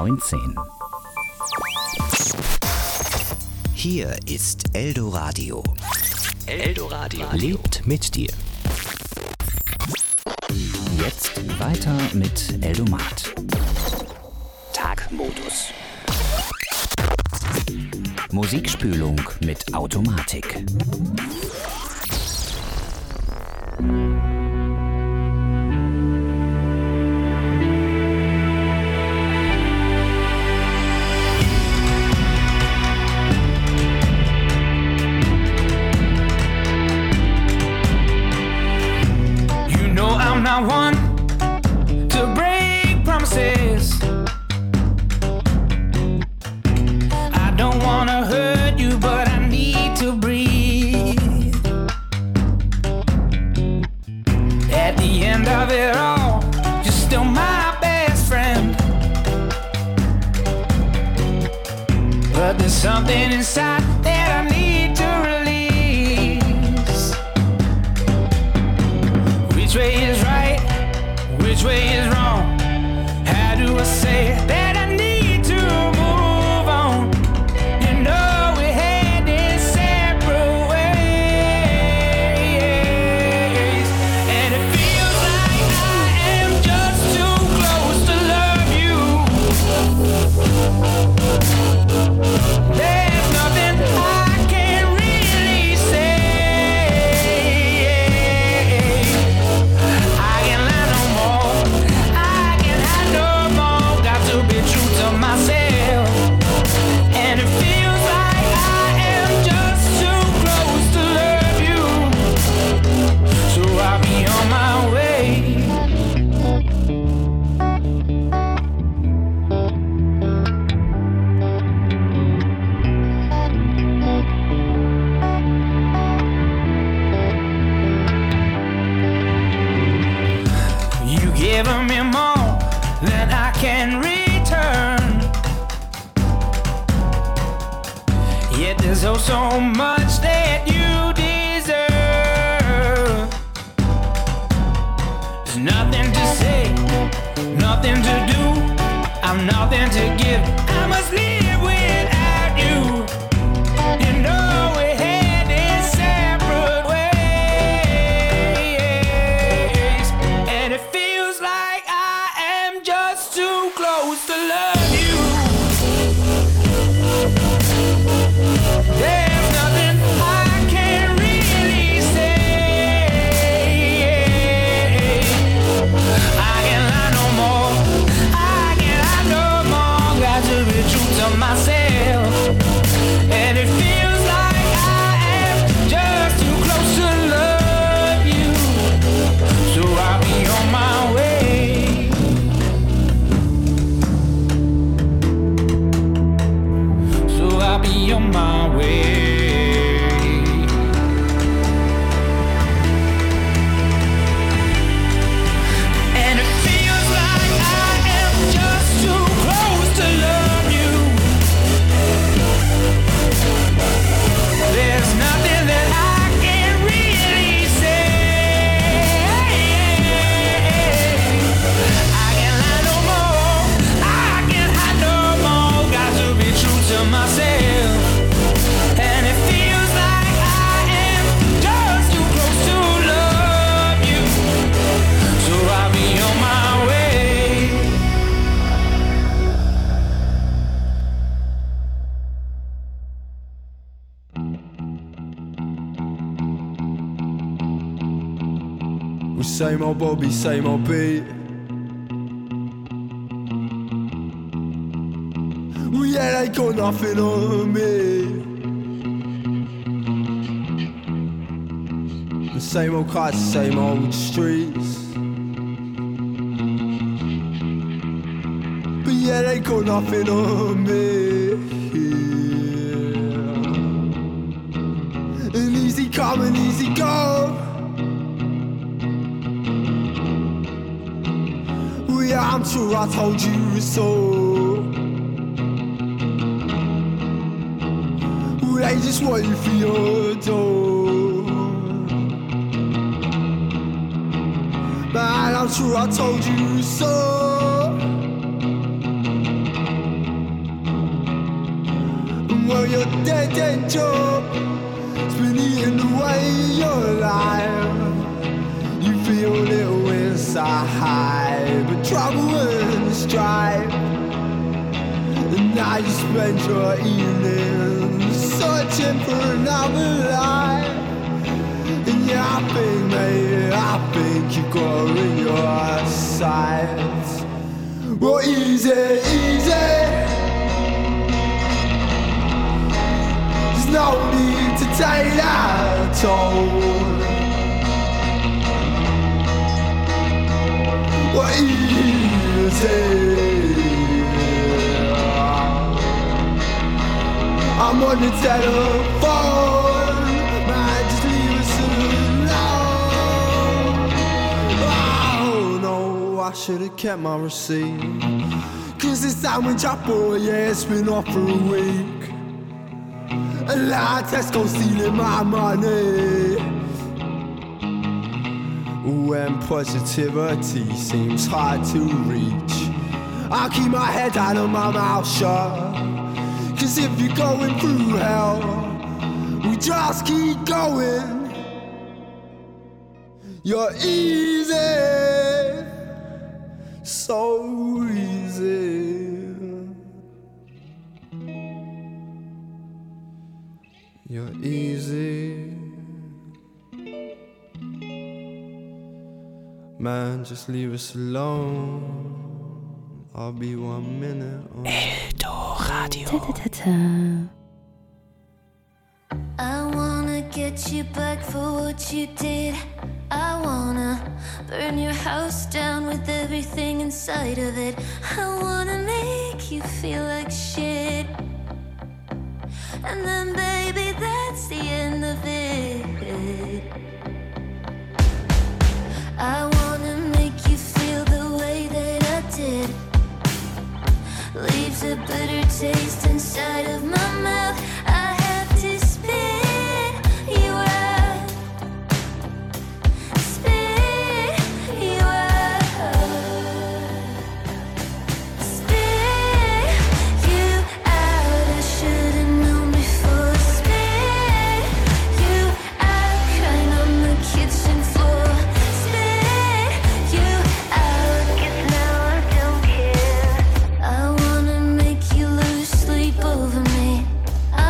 19. Hier ist Eldoradio. Eldoradio Lebt mit dir. Jetzt weiter mit Eldomat. Tagmodus. Musikspülung mit Automatik. I'm not one to break promises. I don't wanna hurt you, but I need to breathe. At the end of it all, you're still my best friend. But there's something inside that I need to release. Which way is right? Which way is wrong? How do I say that I need to move on? You know we had this separate ways, and it feels like I am just too close to love you. There's nothing I can really say. I can't lie no more. I can't hide no more. Got to be true to myself. And it feels like I am just too close to love you. So I'll be on my way. You giving me more than I can return. Yet there's oh so much that you deserve. There's nothing to say, nothing to do. I'm nothing to give. I must live without you. You know we had this separate ways, and it feels like I am just too close to love you. There's nothing I can really say. I can't lie no more. I can't lie no more. Got to be true to myself. And it feels like I am just too close to love you. So I'll be on my way. So I'll be on my way. And it feels like I am just too close to love you. There's nothing that I can really say. I can't lie no more. I can't hide no more. Got to be true to myself. And it feels like I am just too close to love you. So I'll be on my way. Well, same old Bobby, same old beat. Well, yeah, they got nothing on me. The same old cars, same old streets. But yeah, they got nothing on me. Yeah. And easy come and easy go. Yeah, I'm sure I told you so. They just want you for your door. Man, I'm sure I told you so. Well, your dead end job has been eating away your life. You feel a little inside, but trouble and strife. And now you spend your evenings searching for another life. And yeah, I think, mate, I think you got her in your sights. Well, easy, easy. There's no need to take that toll. Well, easy. I'm on the telephone, man, just leave us alone. Oh no, I should've kept my receipt, 'cause this sandwich I bought, yeah, it's been off for a week. And now Tesco stealing my money. When positivity seems hard to reach, I keep my head down and my mouth shut. 'Cause if you're going through hell, we just keep going. You're easy, so easy. You're easy. Man, just leave us alone. I'll be 1 minute on Eldoradio. I wanna get you back for what you did. I wanna burn your house down with everything inside of it. I wanna make you feel like shit. And then baby, that's the end of it. I wanna make you feel the way that I did. Leaves a bitter taste inside of my mouth. I have to spit you out. Spit you out. Spit you out. I should've known before. Spit you out. Crying on the kitchen floor. Spit you out. 'Cause now I don't care. I wanna make you lose sleep over me. I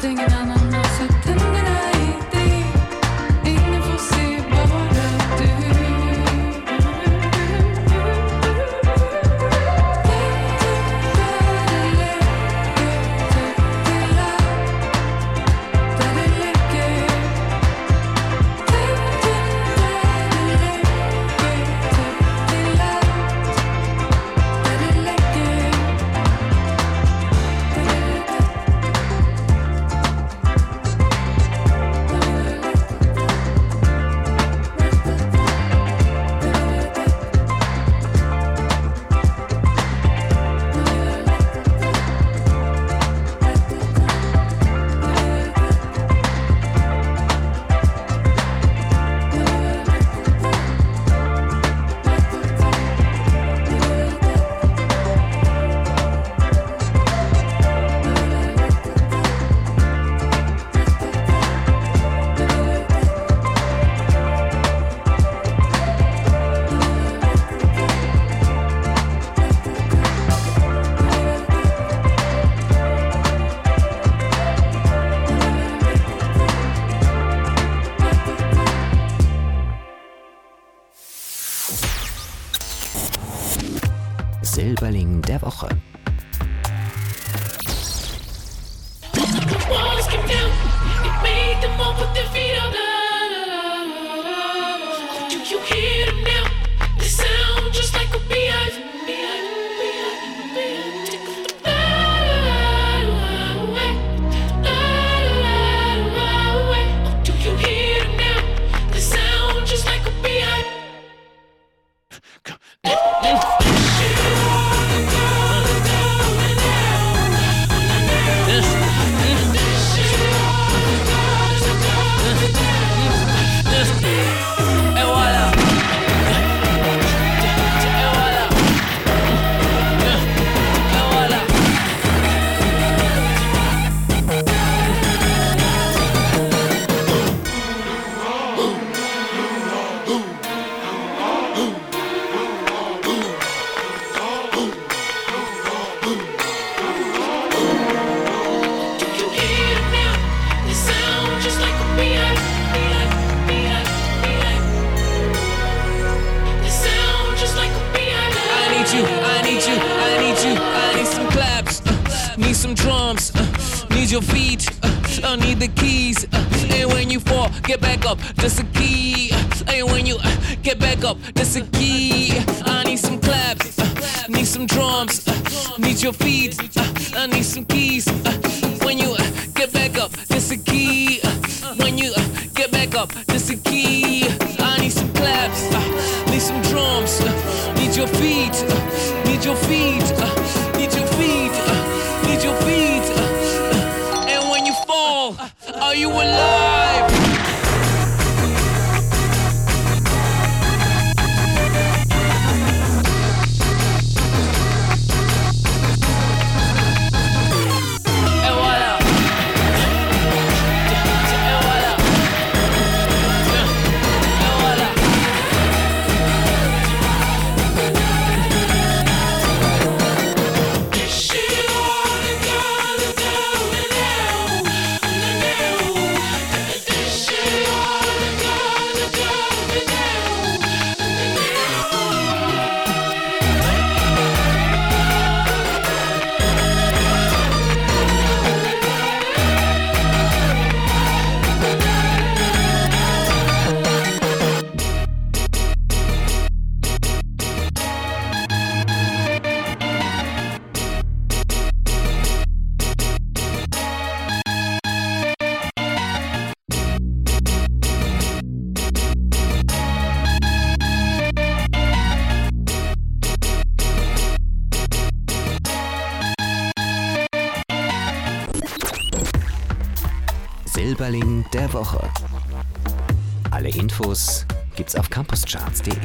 ingen annan har sett tänderna i dig. Ingen får se, bara du. Silberling der Woche. Some drums, need your feet, I need the keys. And when you fall, get back up, that's a key. And when you get back up, that's a key. I need some claps, need some drums, need your feet, I need some keys. When you get back up, that's a key. When you get back up, that's a key. I need some claps, need some drums, need your feet, need your feet, need your feet. Need your feet, and when you fall, are you alive? Silberling der Woche. Alle Infos gibt's auf campuscharts.de.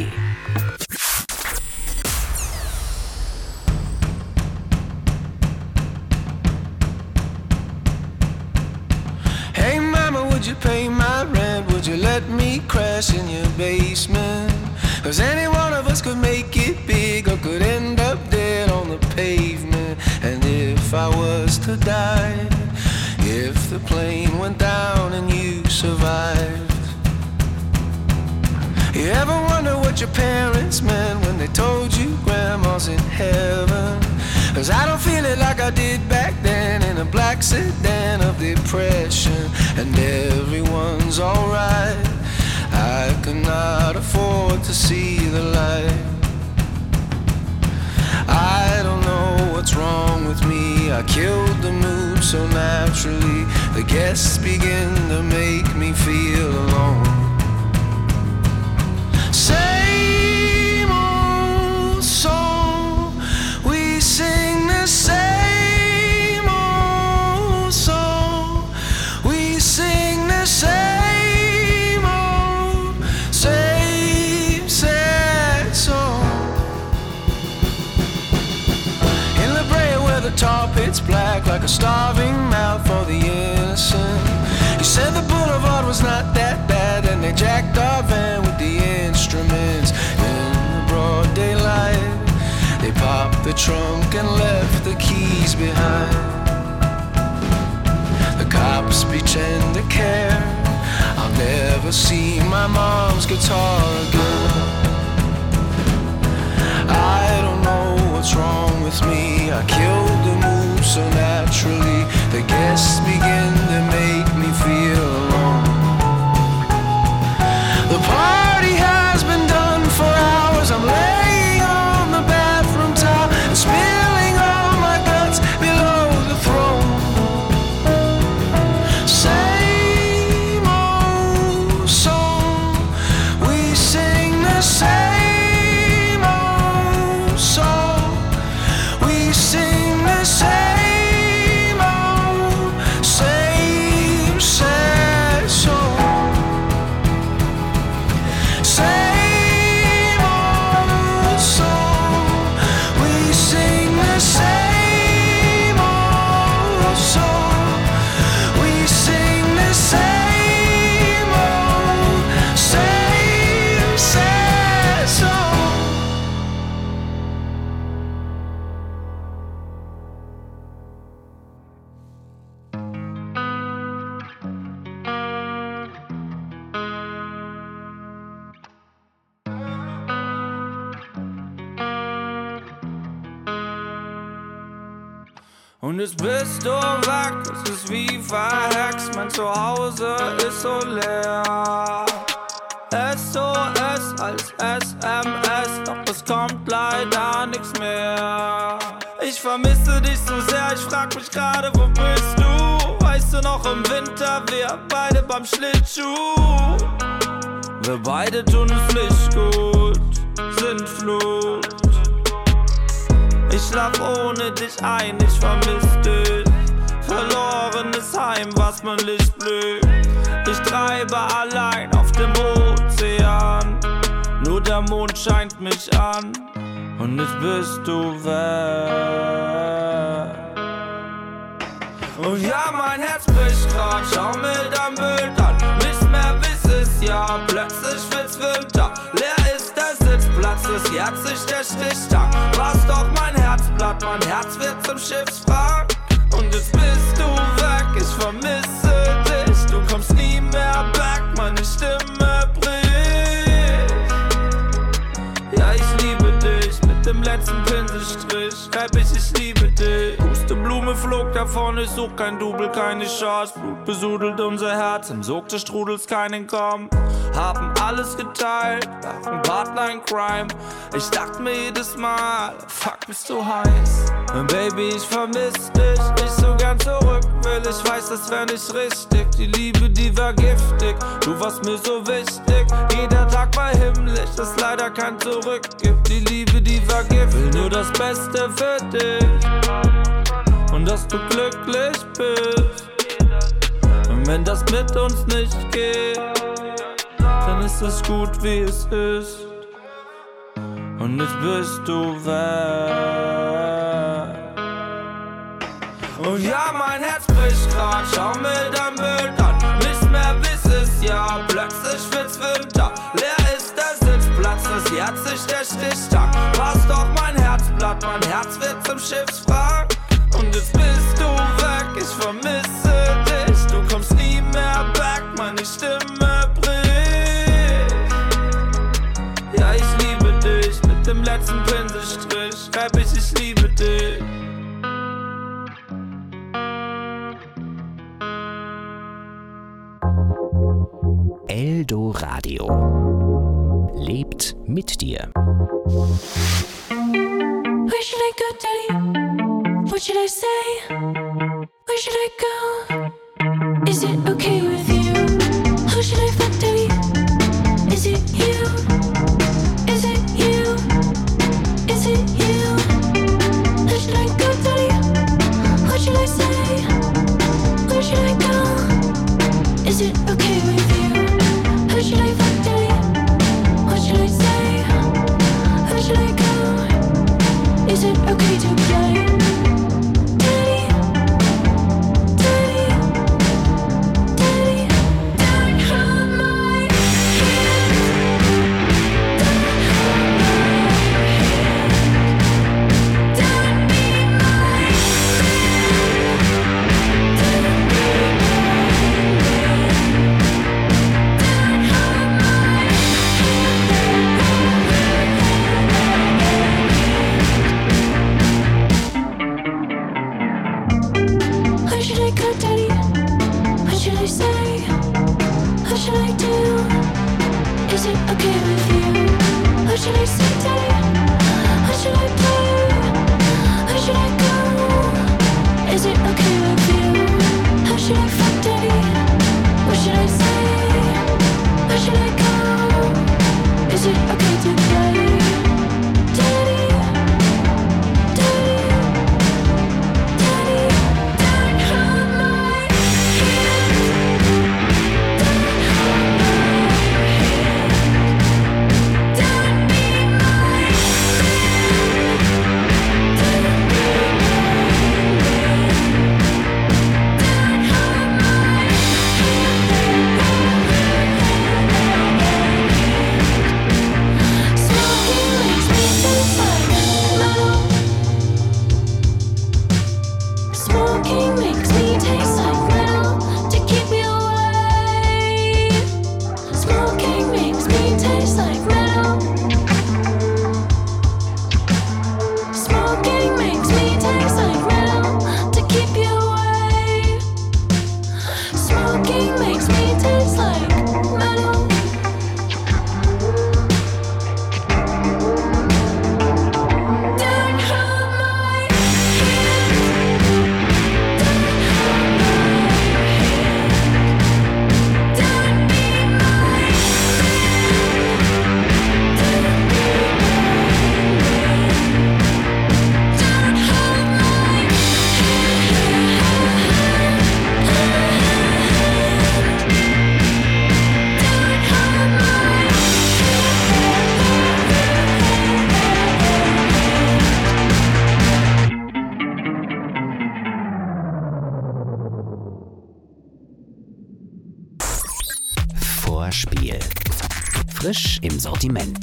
Hey mama, would you pay my rent? Would you let me crash in your basement? 'Cause any one of us could make it big or could end up dead on the pavement. And if I was to die, if the the plane went down and you survived. You ever wonder what your parents meant when they told you grandma's in heaven? 'Cause I don't feel it like I did back then, in a black sedan of depression, and everyone's alright. I could not afford to see the light. I don't know what's wrong with me, I killed the mood so naturally. The guests begin to make me feel alone. Same old song, we sing the same old song, we sing the same old, same sad song. In La Brea where the tar pit's black like a starving mouth for the innocent. You said the boulevard was not that bad, and they jacked our van with the instruments. In the broad daylight, they popped the trunk and left the keys behind. The cops pretend to care, I'll never see my mom's guitar again. I don't know what's wrong with me, I killed the mood so naturally. The guests begin to make me feel alone. The party has been done for hours, I'm laying on the bathroom towel and spilling all my guts below the throne. Same old song, we sing the same old song, we sing the same old, same sad song. Same old song, we sing the same old song, we sing the same old, same sad song. Und jetzt bist du weg, es ist wie verhext, mein Zuhause ist so leer. SOS als SMS, doch es kommt leider nichts mehr. Ich vermisse dich so sehr, ich frag mich gerade, wo bist du? Weißt du noch im Winter, wir beide beim Schlittschuh. Wir beide tun es nicht gut, sind Flut. Ich schlaf ohne dich ein, ich vermiss dich. Verlorenes Heim, was mein Licht blüht. Ich treibe allein auf dem Ozean. Nur der Mond scheint mich an. Und jetzt bist du weg. Und ja, mein Herz bricht grad, schau mir dein Bild an. Nichts mehr wiss es ja, plötzlich wird's Winter. Leer ist der Sitzplatz, es jährt sich der Stichtag. War's doch mein Herzblatt, mein Herz wird zum Schiffswrack. Und jetzt bist du weg, ich vermisse dich. Du kommst nie mehr back, meine Stimme bricht. Ja, ich liebe dich, mit dem letzten Pinselstrich schreib ich liebe dich. Pusteblume flog davon, ich such kein Double, keine Chance. Blut besudelt unser Herz, im Sog des Strudels kein Entkommen. Haben alles geteilt, waren Partner in Crime. Ich dachte mir jedes Mal, fuck, bist du heiß. Und Baby, ich vermiss dich, ich so gern zurück will. Ich weiß, das wär nicht richtig, die Liebe, die war giftig. Du warst mir so wichtig, jeder Tag war himmlisch, das leider kein Zurück gibt. Die Liebe, die war giftig, will nur das Beste für dich und dass du glücklich bist. Und wenn das mit uns nicht geht, dann ist es gut, wie es ist. Und jetzt bist du weg. Und ja, mein Herz bricht grad, schau mir dein Bild an. Nichts mehr wiss es ja, plötzlich wird's Winter. Leer ist der Sitzplatz, es jährt sich der Stichtag. War's doch mein Herzblatt, mein Herz wird zum Schiffswrack. Und jetzt bist du weg, ich vermisse dich. Du Eldoradio. Lebt mit dir. Where should I go, Daddy? What should I say? Where should I go? Is it okay with you? Who should I fuck, Daddy? Is it you? Is it you? Is it you? Where should I go, Daddy? What should I say? Where should I go? Is it okay with you? Who should I fuck, Daddy? What should I say? Where should I go? Is it okay to play? Daddy, Daddy, Daddy, don't hold my hand. Don't hold my hand. Don't be my friend. Don't be my man. Don't hold my Where should I go, Daddy? What should I say? What should I do? Is it okay with you? What should I say, Daddy? What should I play? Where should I go? Is it okay with you? How should I fuck, Daddy? What should I say? Where should I go? Is it okay to play? Daddy, Daddy, Daddy, don't hold my hand. Don't hold my hand. Don't be my friend. Don't be my man. Don't hold my hand. Smoking makes me taste like metal. Smoking makes me taste like metal to keep you away. Smoking makes me taste like metal. Smoking makes me taste like metal to keep you away. Smoking makes me taste like metal. Don't hold my hand. Don't hold my hand. Don't be my friend. Don't be my man. Don't hold my Vorspiel. Frisch im Sortiment.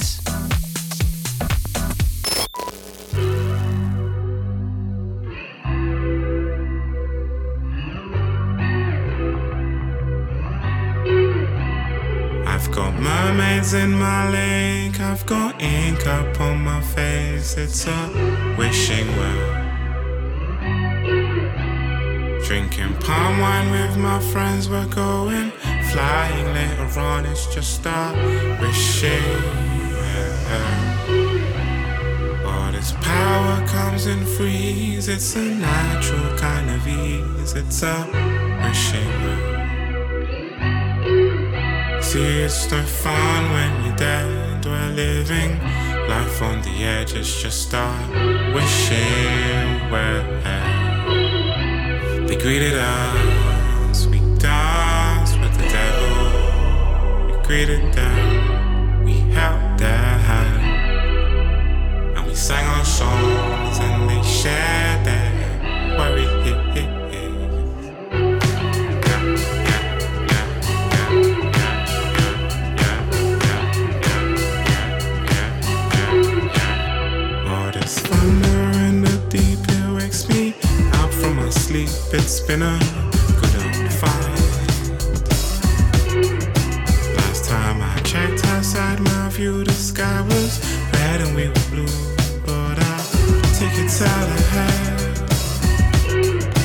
I've got mermaids in my lake, I've got ink up on my face, it's a wishing well. Drinking palm wine with my friends, we're going flying later on, it's just a wishing well. But its power comes in threes, it's a natural kind of ease, it's a wishing well. See, it's no fun when you're dead, we're living life on the edge, it's just a wishing well. They greeted us, we danced with the devil. We greeted them, we held their hand, and we sang our songs and they shared their worries. Sleep, it's been a good old fight. Last time I checked outside my view, the sky was red and we were blue. But I'll take it out ahead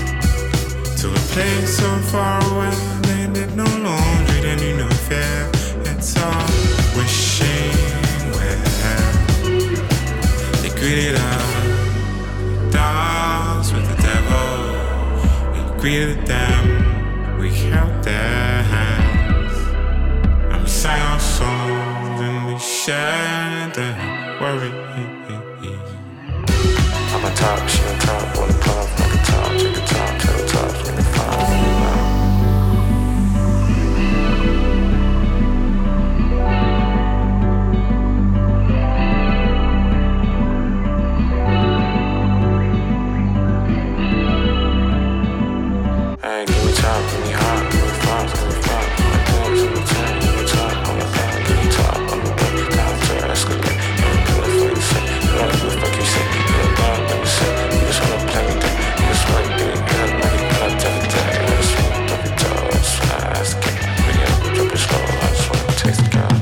to a place so far away. They did no laundry, then you know fair. with them, we held their hands, and we sang our songs and we shared the worries. I'm on top, she on top, wanna puff, like a top, take a top, tell the tops, when they find hey, give me top, give me hot, give me flops, give me flops, give me things, give me 10, give me top, on the back, give me top, on the back, down to escalate, and do it for you say, you gotta do it like you say, you don't know what you say, you just wanna play with it, you just wanna do it, you don't know you gotta tell it, you just wanna drop your toe, I just wanna ask the king, but yeah, drop it slow, I just wanna taste the girl,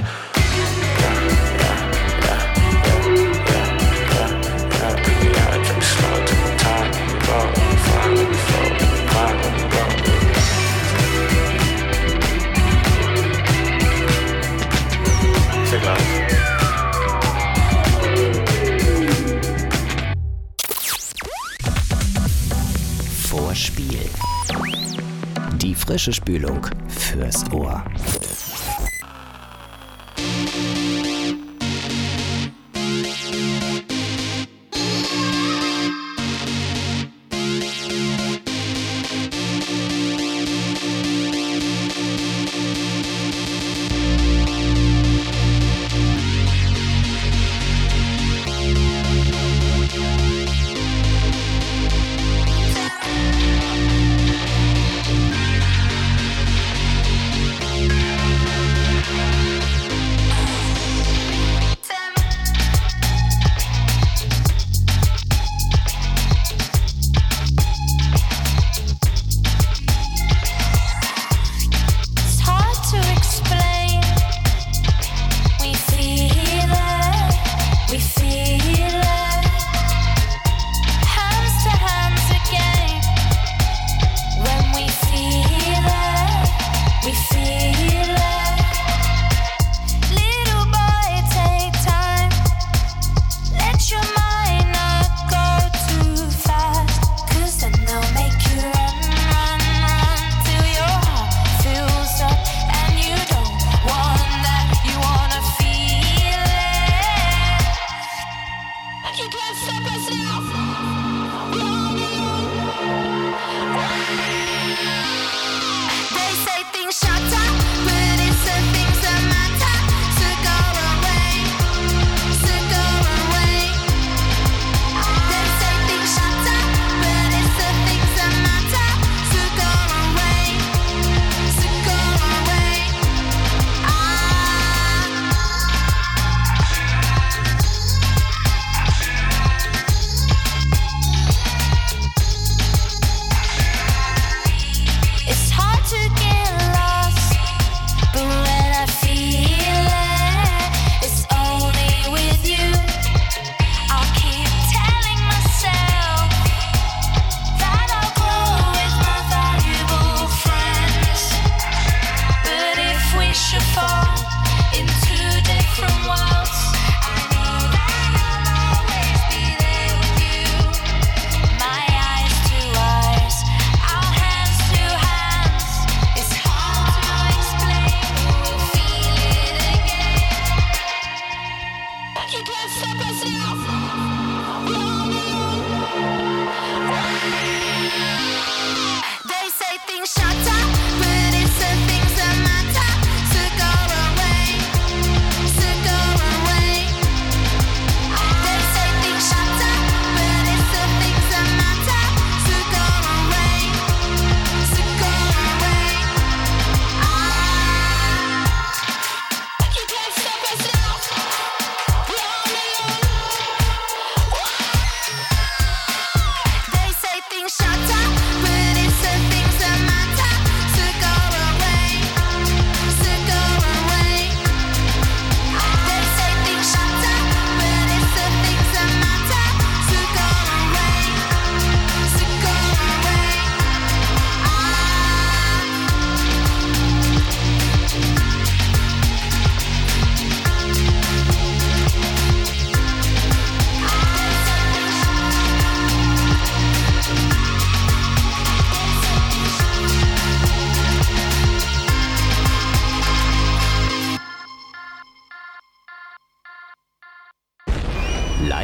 yeah, drop it slow, take my time, let me roll, let me fly, let me flow, let me vibe, let me roll. Say love. Vorspiel. Die frische Spülung fürs Ohr.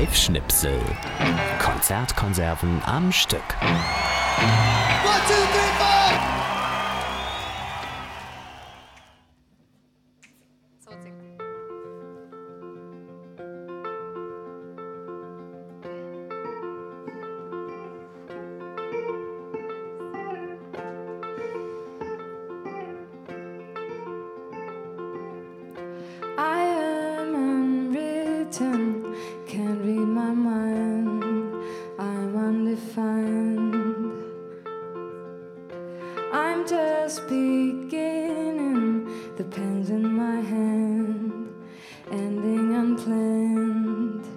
Live-Schnipsel. Konzertkonserven am Stück. 1, 2, 3, 4! I am unwritten, can't read my mind, I'm undefined. I'm just beginning, the pen's in my hand, ending unplanned.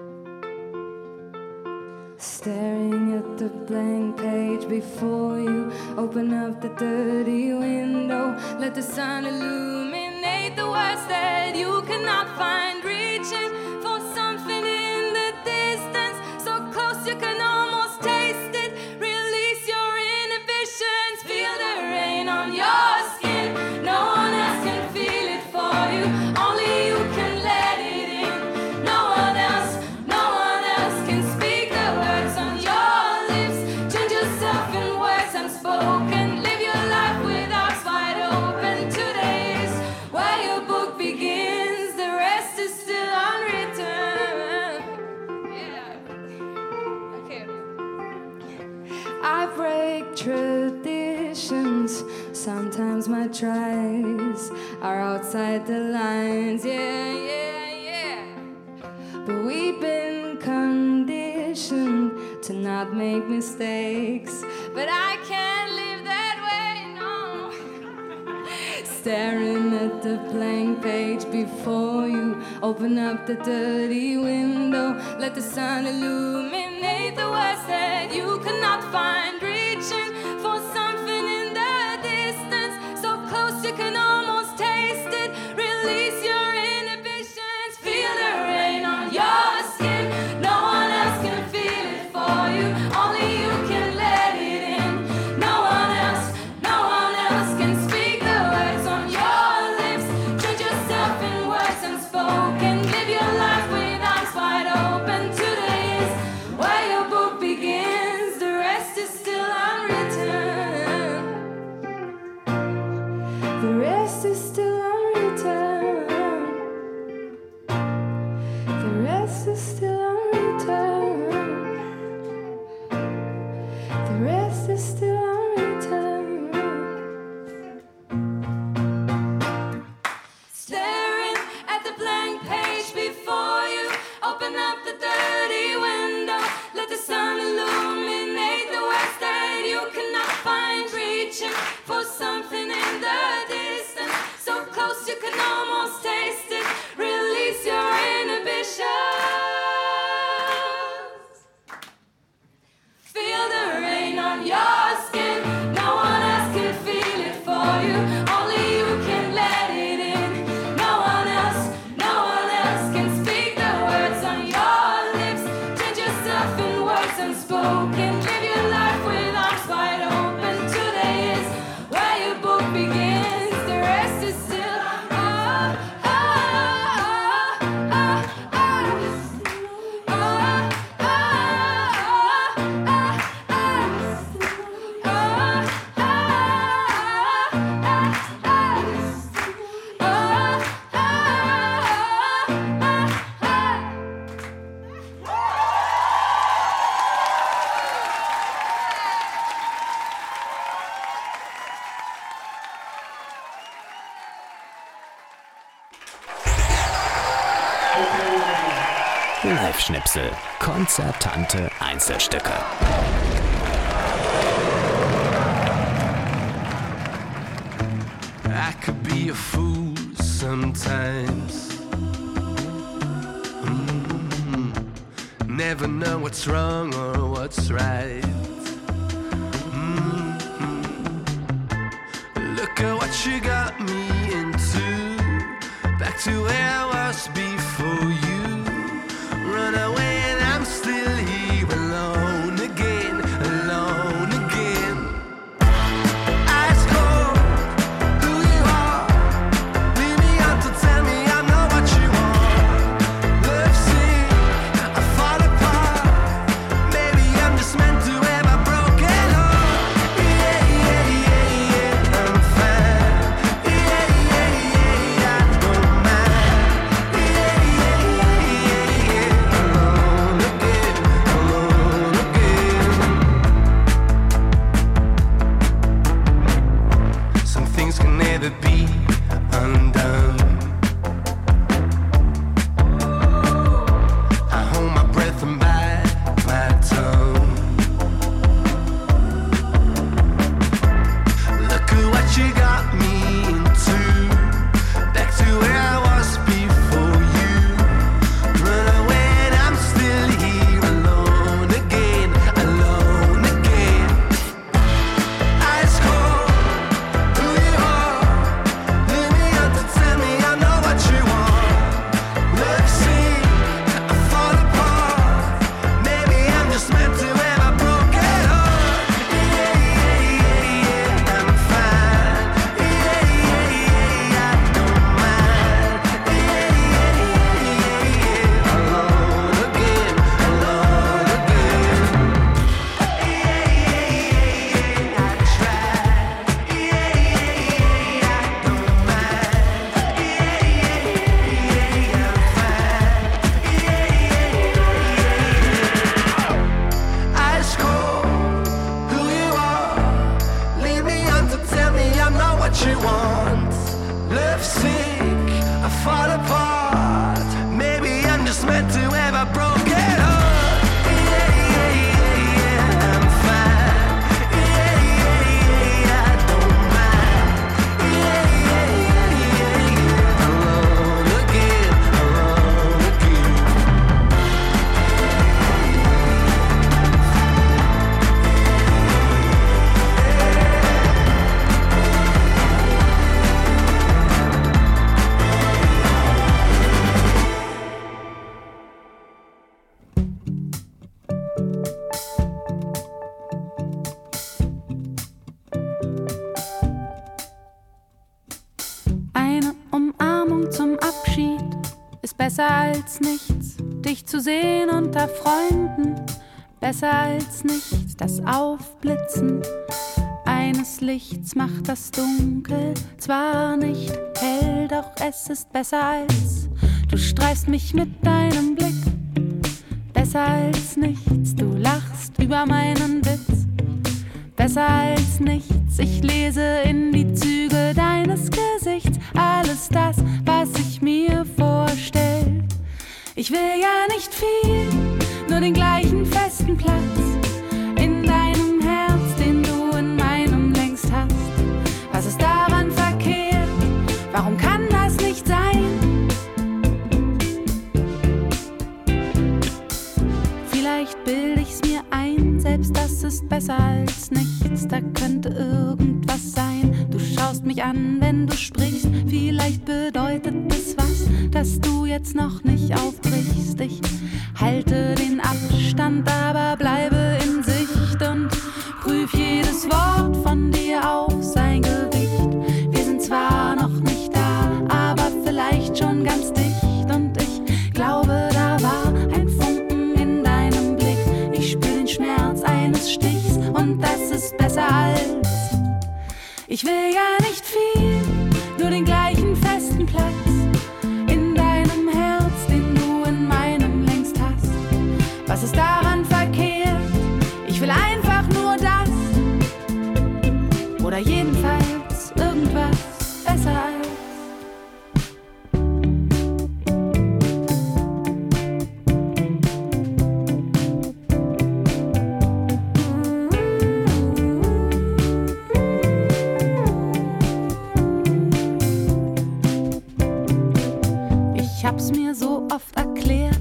Staring at the blank page before you, open up the dirty window, let the sun illuminate the words that you cannot find, reaching for something in the distance, so close you can almost taste it. Release your inhibitions, feel the rain on your skin. No one else can feel it for you, only you can let it in. No one else can speak the words on your lips. Change yourself in words unspoken, live your life with eyes wide open. Today is where your book begins, the rest is still unwritten. Yeah. Okay. I break traditions, sometimes my tries are outside the lines. Yeah. But we've been conditioned to not make mistakes, but I can't live that way, no. Staring at the blank page before you, open up the dirty window, let the sun illuminate the words that you cannot find, reaching for something in the distance, so close you can almost taste it. Release your inhibitions, feel the rain on your skin. No one else can feel it for you, only you can let it in. No one else can speak the words on your lips. Change yourself in words unspoken, live your life with eyes wide open. Today is where your book begins, the rest is still unwritten. The rest is still unwritten. The rest is still unwritten. The rest is still unwritten. Staring at the blank page before you, open up the dirty window, let the sun illuminate the words that you cannot find, reaching for something in the distance, so close you can almost taste it. Release your inhibitions, feel the rain on your skin. No one else can feel it for you, only you can let it in. No one else can speak the words on your lips. Change yourself in words unspoken, live your life with arms wide open. Today is where your book begins, the rest is still Live-Schnipsel. Konzertante Einzelstücke. I could be a fool sometimes. Never know what's wrong or what's right. Look at what you got me into. Back to where I was before you. Run away and I'm still here alone again, alone again. Ice cold, who you are. Leave me out to tell me I'm not what you want. Love sick, I fall never be undone. I hold my breath and bite my tongue. Look at what you got me into. Back to where I was before you. Run away and I'm still here alone again, alone again. Ice cold, who you are? Leave me up to tell me I know what you want. Love sick, I fall apart. Maybe I'm just meant to have a broken heart. Yeah, yeah, yeah, yeah, I'm fine. Yeah, yeah, yeah, I don't mind. Yeah, yeah, yeah, yeah, alone again, alone again. Yeah, yeah, yeah, I tried. Yeah, yeah, yeah, I don't mind. Yeah, yeah, yeah, I'm fine. Yeah, yeah, ice cold, who you are? Leave me on to tell me I'm not what you want. Love sick, I fall apart. Maybe I'm just meant to have a broken heart. Yeah, yeah, yeah, yeah, I'm fine. Yeah, yeah, yeah, I don't mind. Yeah, yeah, yeah, yeah, alone again, alone again. Eine Umarmung zum Abschied ist besser als nichts. Dich zu sehen unter Freunden, besser als nichts. Das Aufblitzen eines Lichts macht das Dunkel zwar nicht hell, doch es ist besser als du streifst mich mit deinem Blick. Besser als nichts, du lachst über meinen Witz. Besser als nichts, ich lese in die Züge deines Gesichts alles das, was ich mir vorstell. Ich will ja nicht viel, nur den gleichen festen Platz in deinem Herz, den du in meinem längst hast. Was ist daran verkehrt? Warum kann das nicht sein? Vielleicht bilde ich's mir ein, selbst das ist besser als nichts. Da könnte irgendwas sein. Du schaust mich an, wenn du sprichst. Vielleicht bedeutet es was, dass du jetzt noch nicht aufbrichst. Ich halte den Abstand, aber bleibe in Sicht und prüf jedes Wort von dir auf sein Gewicht. Wir sind zwar noch nicht da, aber vielleicht schon ganz dicht. Und ich glaube, da war ein Funken in deinem Blick. Ich spür den Schmerz eines Stichs und das ist besser als. Ich will ja nicht viel, nur den gleichen festen Platz in deinem Herz, den du in meinem längst hast. Was ist daran verkehrt? Ich will einfach nur das. Oder jedenfalls irgendwas besser als. Ich hab's mir so oft erklärt.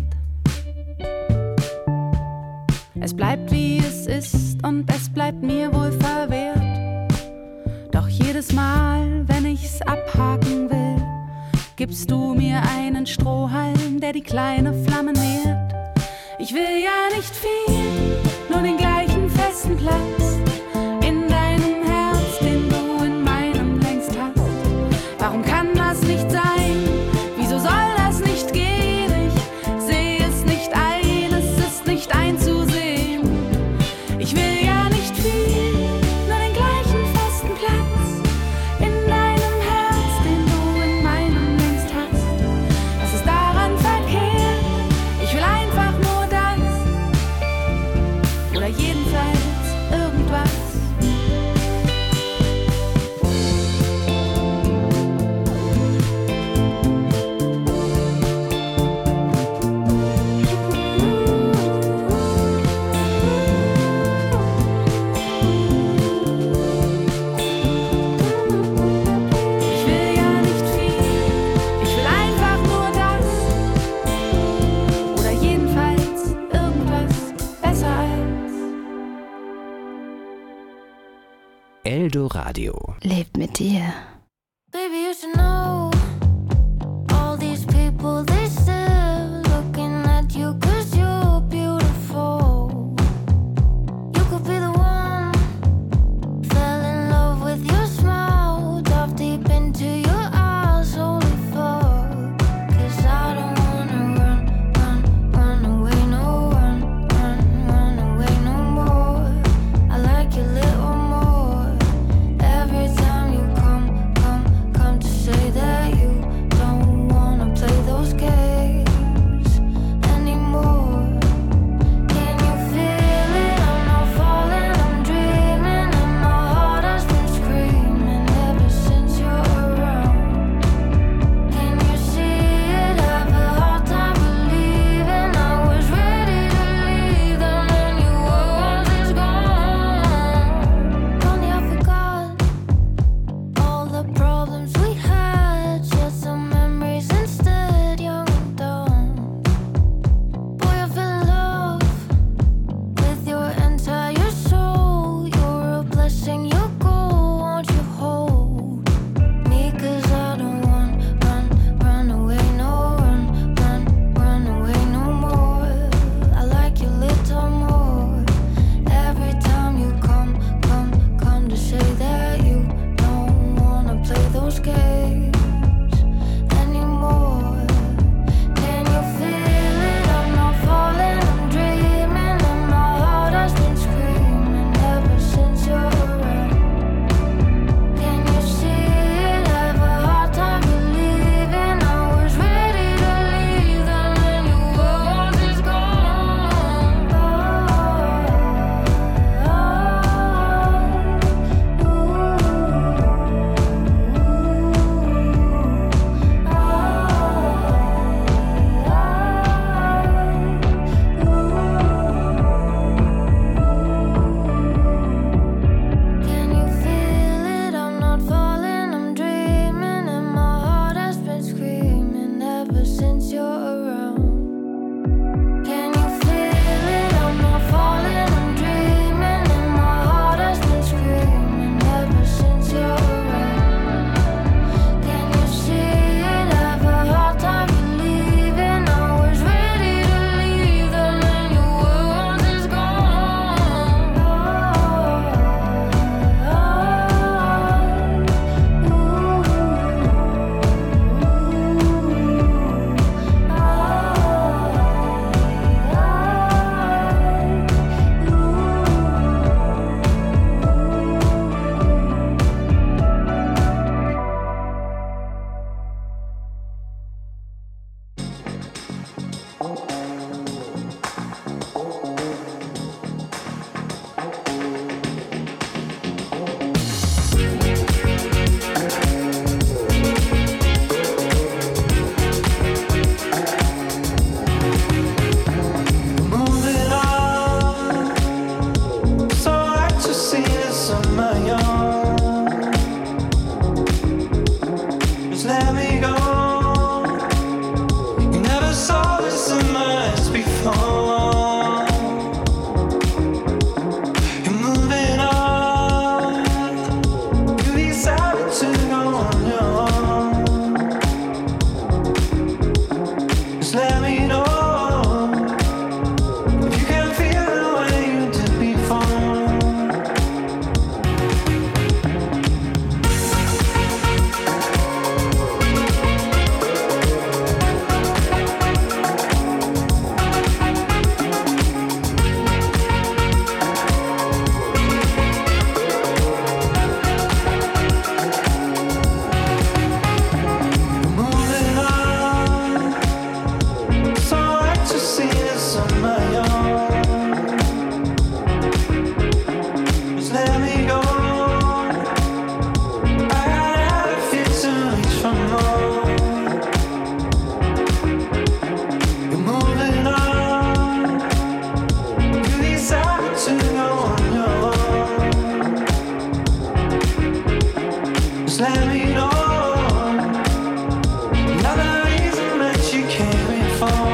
Es bleibt wie es ist und es bleibt mir wohl verwehrt. Doch jedes Mal, wenn ich's abhaken will, gibst du mir einen Strohhalm, der die kleine Flamme nährt. Ich will ja nicht viel, nur den gleichen festen Platz in deinem Herz, den du in meinem längst hast. Warum kann das nicht sein? Wieso soll das nicht gehen? Ich sehe es nicht ein, es ist nicht einzusehen. Ich will ja nicht viel, nur den gleichen festen Platz in deinem Herz, den du in meinem längst hast. Was ist daran verkehrt? Ich will einfach nur das. Oder jedenfalls irgendwas. Radio. Lebt mit dir. Baby, you should know all these people, they still looking at you 'cause you're beautiful. You could be the one, fell in love with your smile, dive deep into your eyes, holy fuck. 'Cause I don't wanna run away, no, run away no more. I like you a little more every time you come to say that you don't wanna play those games anymore. Can you feel it? I'm not falling, I'm dreaming, and my heart has been screaming ever since you're around. Can you see it? Have a hard time believing I was ready to leave, and then your world is gone. Funny, I forgot all the problems we had, just some memories instead, young and dumb. Boy, I fell in love with your entire soul. You're a blessing, your goal, won't you hold me? 'Cause I don't want run away, no, run away no more. I like you a little more every time you come to say that you don't wanna play those games anymore. Can you feel it? I'm not falling, I'm dreaming, and my heart has been screaming ever since you're around. Can you see it? Have a hard time believing I was ready to leave, and then your world is gone. Can you feel it? I'm not falling, I'm dreaming, and my heart has been screaming ever since you're around. Can you feel it? I'm not falling, I'm dreaming, and my heart has been screaming ever since you're around. Can you see it? Have a hard time believing I was ready to leave, and then your world is Moving on, so hard to see this on my own. Just let me go. You never saw this in my eyes before. You're moving on. You decided to go on your own. Just let me know. You can feel the way you did before. Moving on, so hard to see this on my own. Just let me go. I got a fear to reach for more. You're moving on. You decided to go on your own. Just let me know. Another reason that you came in for.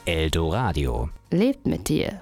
Eldoradio. Lebt mit dir.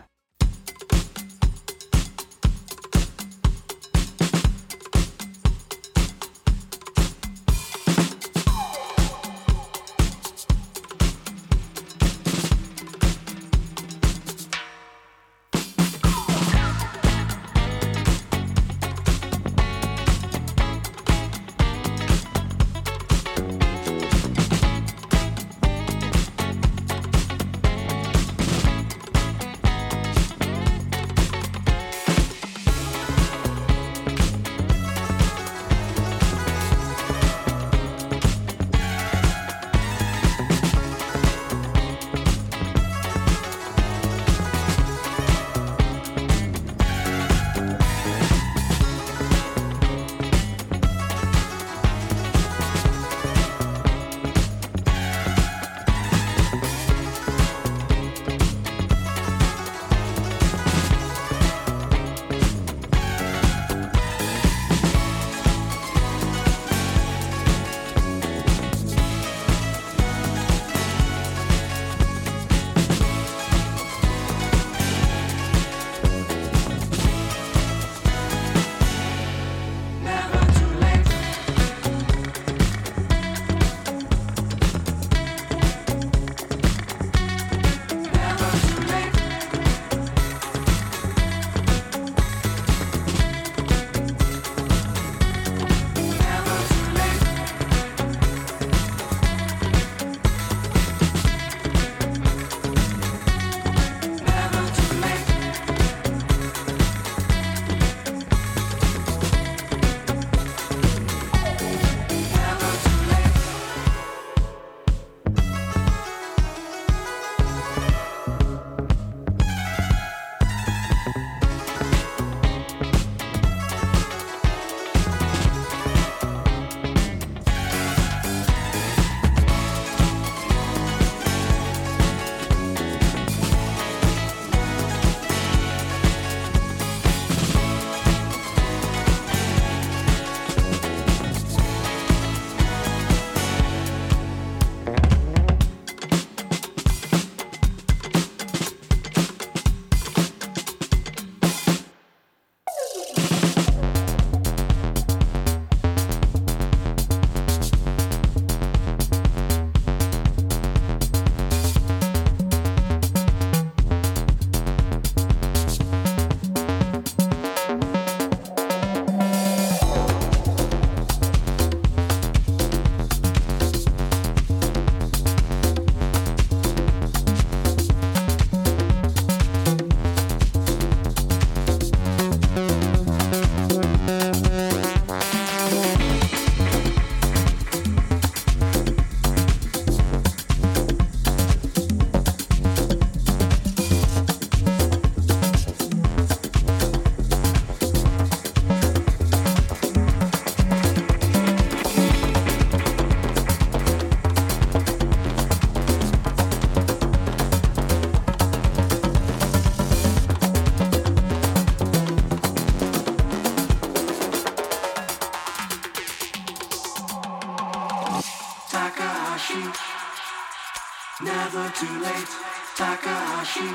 Never too late, Takahashi.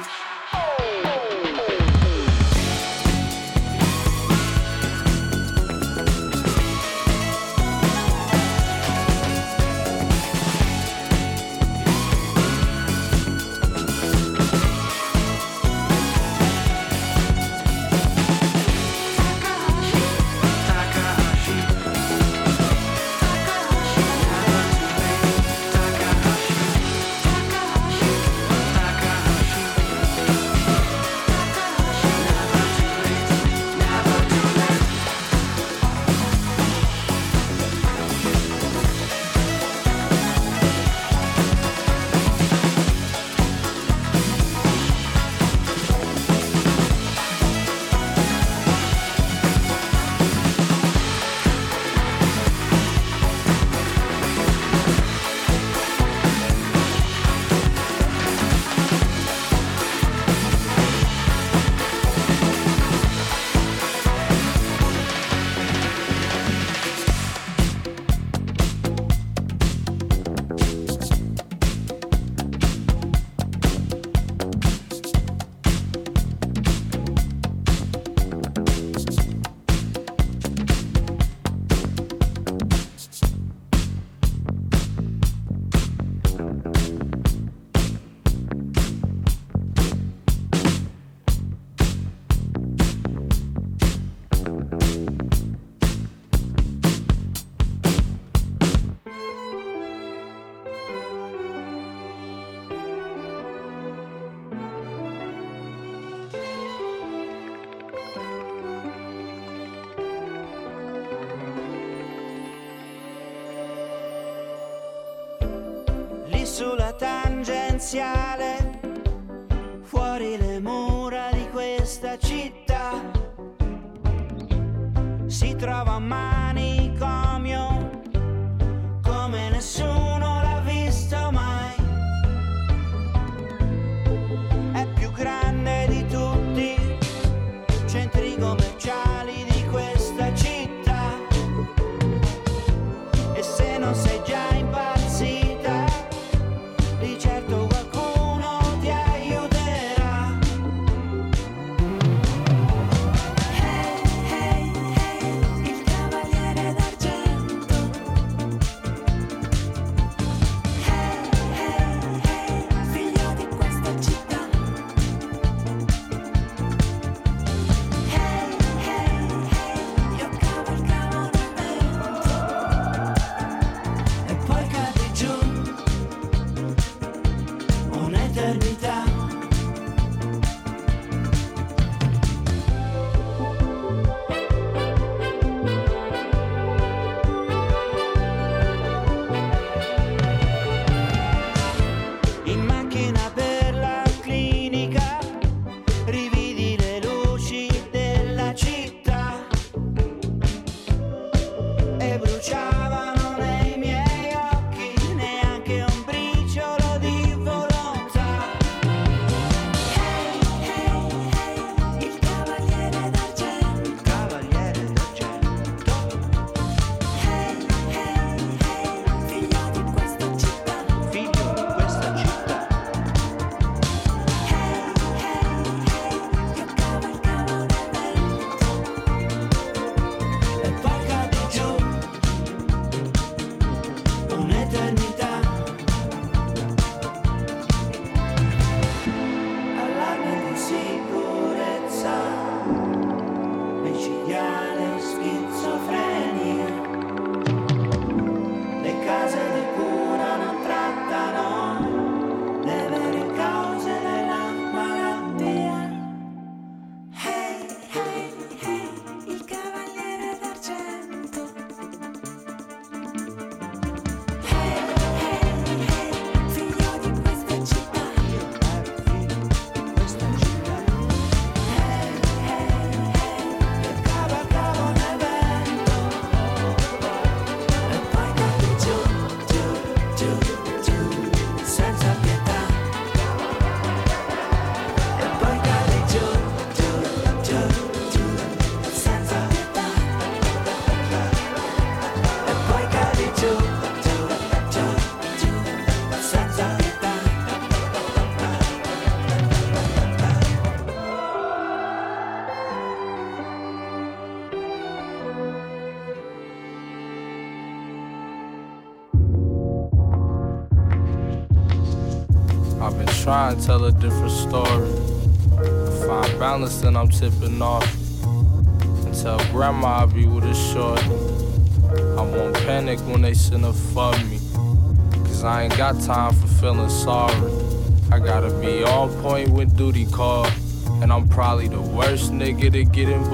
Takahashi. sulla tangenziale, fuori le mura di questa città, si trova un manicomio come nessuno l'ha visto mai. È più grande di tutti i centri commerciali di questa città, e se non sei già impazzita, di certo qualcuno ti aiuterà. Hey, hey, hey, il cavaliere d'argento. Hey, hey, hey, figlio di questa città. Hey, hey, hey, io cavalcavo nel vento. E poi cadi giù un'eternità. In macchina per la clinica rividi le luci della città e bruciavano nei miei occhi neanche un briciolo di volontà. Hey, hey, hey, il cavaliere d'argento. Cavaliere d'argento. Hey, hey, hey, figlio di questa città. Figlio di questa città. Hey, hey, hey, io cavalcavo nel vento. E poi cadi giù un'eternità. Allarme di sicurezza, micidiale schizofrenia. Le case di cura non trattano le vere cause della malattia. Hey, hey, hey, il cavaliere d'argento. Hey, hey, hey, figlio di questa città. Questa città. Hey, hey, hey, E cavalcavo nel vento. e poi cadi giù, giù, giù, giù, Senza pietà. E poi cadi giù, giù, giù, giù, senza pietà. E poi cadi giù, giù, giù, giù, senza pietà. I've been trying to tell a different story. Find balance and I'm tipping off. And tell grandma I'll be with a shorty. I won't panic when they send her for me. Cause I ain't got time for feeling sorry. I gotta be on point when duty call. And I'm probably the worst nigga to get involved.